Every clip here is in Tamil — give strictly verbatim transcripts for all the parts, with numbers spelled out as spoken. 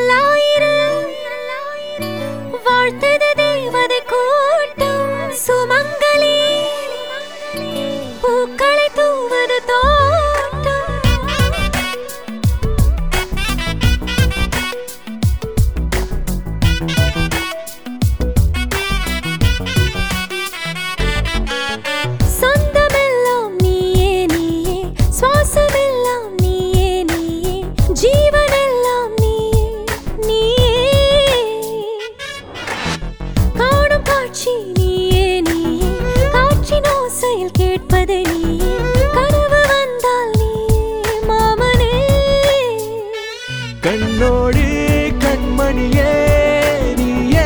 நல்லாயிரு வாழ்த்தது தேவதை கூட்டம் சுமங்கலி பூக்களை தூவது தோட்டம் சொந்தமெல்லாம் நீயே நீயே சுவாசமெல்லாம் நீயே நீயே ஜீவனெல்லாம் நீயே நீயே காணும் காட்சி நீயே நீயே காற்றின் ஓசையில் கேட்பது நீயே கனவு வந்தால் நீயே மாமனே கண்ணோடு கண்மணியே நீயே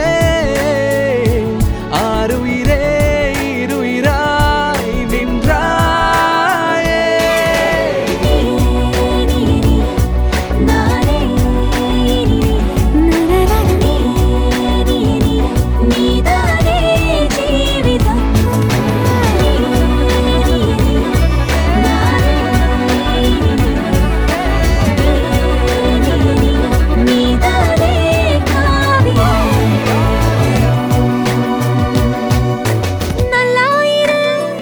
ஆறுயிரே இருயிராய் நின்றாயே நானே நீதானே ஜீவிதம் நீதானே காவியம் நல்லாயிரு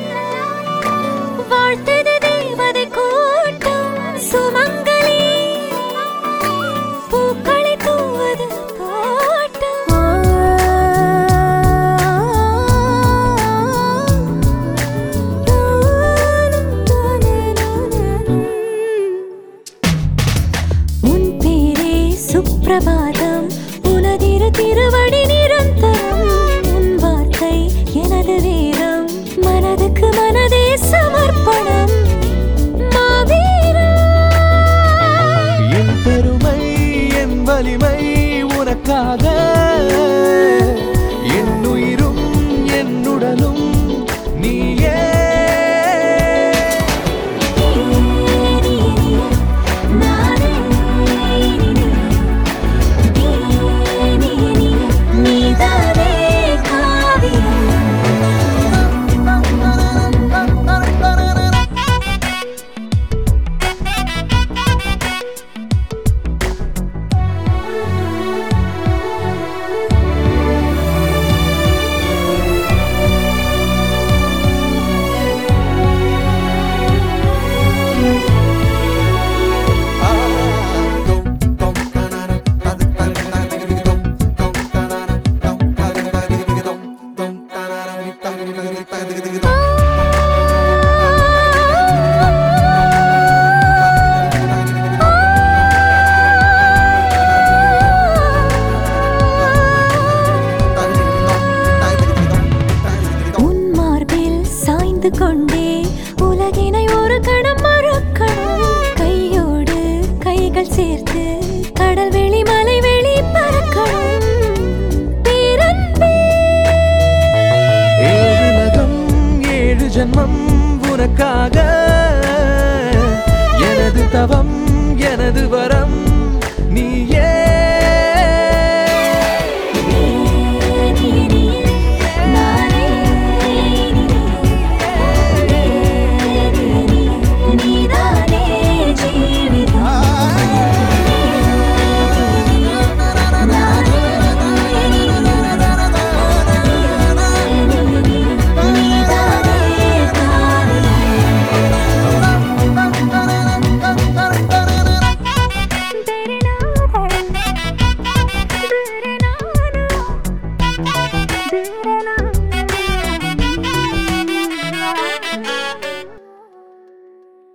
வாழ்த்தது தேவதை கூட்டம் சுமங்கலி பூக்களை தூவது தோட்டம் உன் பேரே சுப்பிரபாதம் உனதிரு திருவடி நிரந்தரம் உன் வார்த்தை எனது வேதம் மனதுக்கு மனதே சமர்ப்பணம் மாவீரா என் பெருமை என் வலிமை உனக்காக என் உயிரும் என் உடலும் நீயே நீதானே காவியம் உன் மார்பில் சாய்ந்து கொண்டே உலகினை ஒரு கணம் மறக்கணும் கையோடு கைகள் சேர்த்து கடல் வெளி மலை வெளி பறக்கணும் பேரன்பே ஏழு நகம் ஏழு ஜன்மம் உனக்காக எனது தவம் எனது வரம் நீ